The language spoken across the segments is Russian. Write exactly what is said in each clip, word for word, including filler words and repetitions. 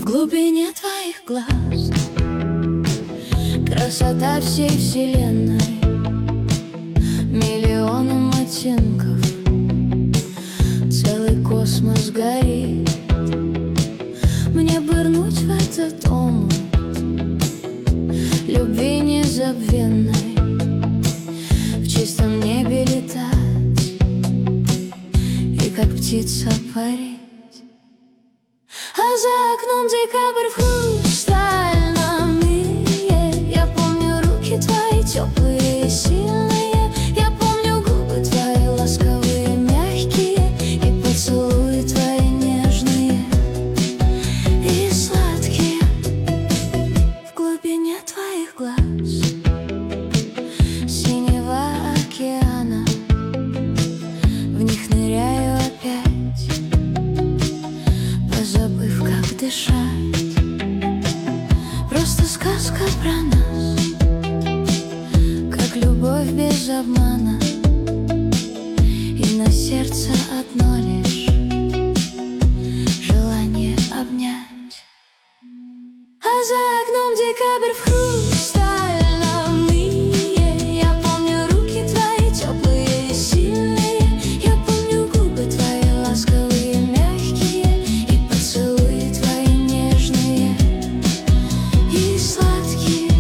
глубине твоих глаз красота всей вселенной, миллионом оттенков, целый космос горит. Мне пырнуть в этот омут любви незабвенной, в чистом небе летать и как птица парить. А за окном декабрь в хрустальном мире. Я помню руки твои теплые и сильные, я помню губы твои ласковые, мягкие, и поцелуи твои нежные и сладкие. В глубине твоих глаз синего океана, в них ныряю опять, позабыв, как дышать. Просто сказка про нас, как любовь без обмана, и на сердце одно лишь желание обнять. А за окном декабрь в хрустальном мире. Я помню руки твои теплые и сильные, я помню губы твои ласковые, мягкие, и поцелуи твои нежные и сладкие.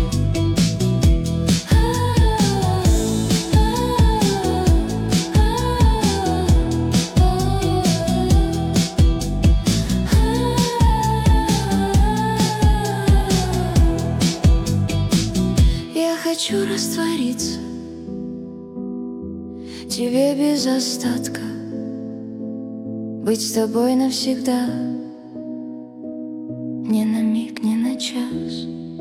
Я хочу раствориться тебе без остатка, быть с тобой навсегда, ни на миг, ни на час,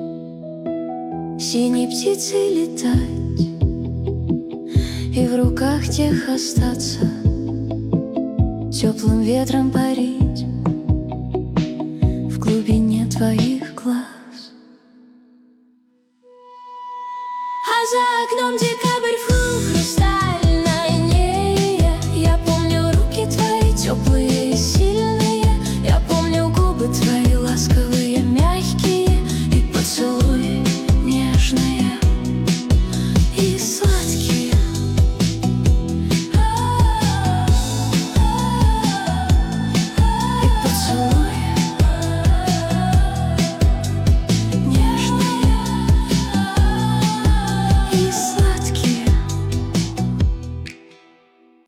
синей птицей летать и в руках тех остаться, теплым ветром парить в глубине твоей